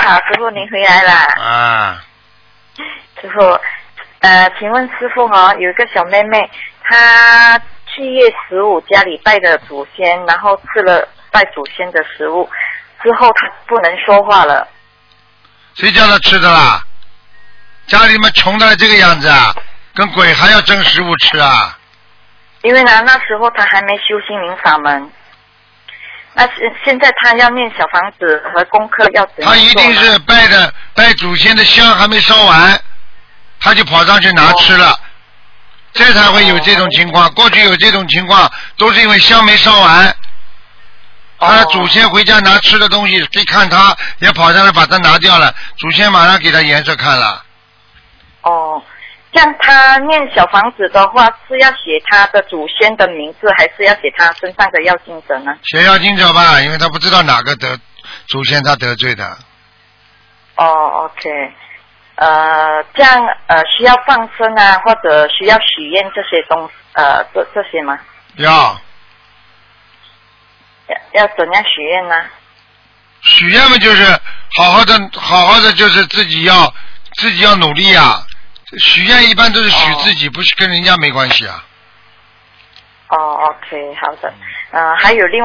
好，师傅您回来啦。 啊。 师傅，请问师傅有一个小妹妹，她7月15家里拜的祖先，然后吃了拜祖先的食物之后，她不能说话了。 谁叫她吃的啦？家里面穷的这个样子啊，跟鬼还要争食物吃啊？ 因为呢，那时候她还没修心灵法门。那现在她要念小房子和功课要怎样做呢？ 她一定是拜祖先的香还没烧完，她就跑上去拿吃了，这才会有这种情况。过去有这种情况，都是因为香没烧完。他祖先回家拿吃的东西，一看他也跑上来把它拿掉了，祖先马上给他颜色看了。 哦，像他念小房子的话，是要写他的祖先的名字，还是要写他身上的要经者呢？ 写要经者吧，因为他不知道哪个祖先他得罪的。 哦 ，OK， 这样需要放生啊，或者需要许愿这些这些吗？要怎样许愿呢？ 许愿嘛，就是好好的，就是自己要努力啊。许愿一般都是许自己，不是跟人家没关系啊。 哦 ，OK， 好的。还有另